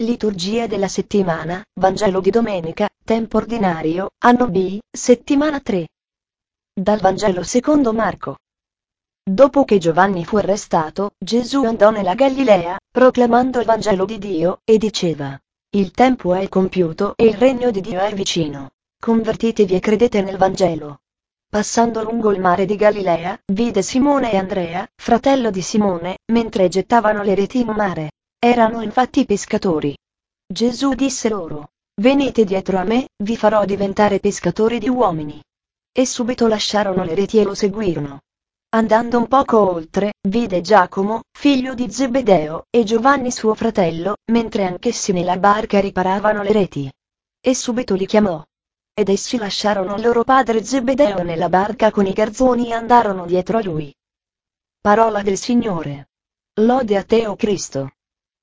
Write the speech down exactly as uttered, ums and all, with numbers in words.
Liturgia della settimana, Vangelo di domenica, tempo ordinario, anno B, settimana tre. Dal Vangelo secondo Marco. Dopo che Giovanni fu arrestato, Gesù andò nella Galilea, proclamando il Vangelo di Dio, e diceva: Il tempo è compiuto e il regno di Dio è vicino. Convertitevi e credete nel Vangelo. Passando lungo il mare di Galilea, vide Simone e Andrea, fratello di Simone, mentre gettavano le reti in mare. Erano infatti pescatori. Gesù disse loro: Venite dietro a me, vi farò diventare pescatori di uomini. E subito lasciarono le reti e lo seguirono. Andando un poco oltre, vide Giacomo, figlio di Zebedeo, e Giovanni suo fratello, mentre anch'essi nella barca riparavano le reti. E subito li chiamò. Ed essi lasciarono il loro padre Zebedeo nella barca con i garzoni e andarono dietro a lui. Parola del Signore. Lode a te, o Cristo.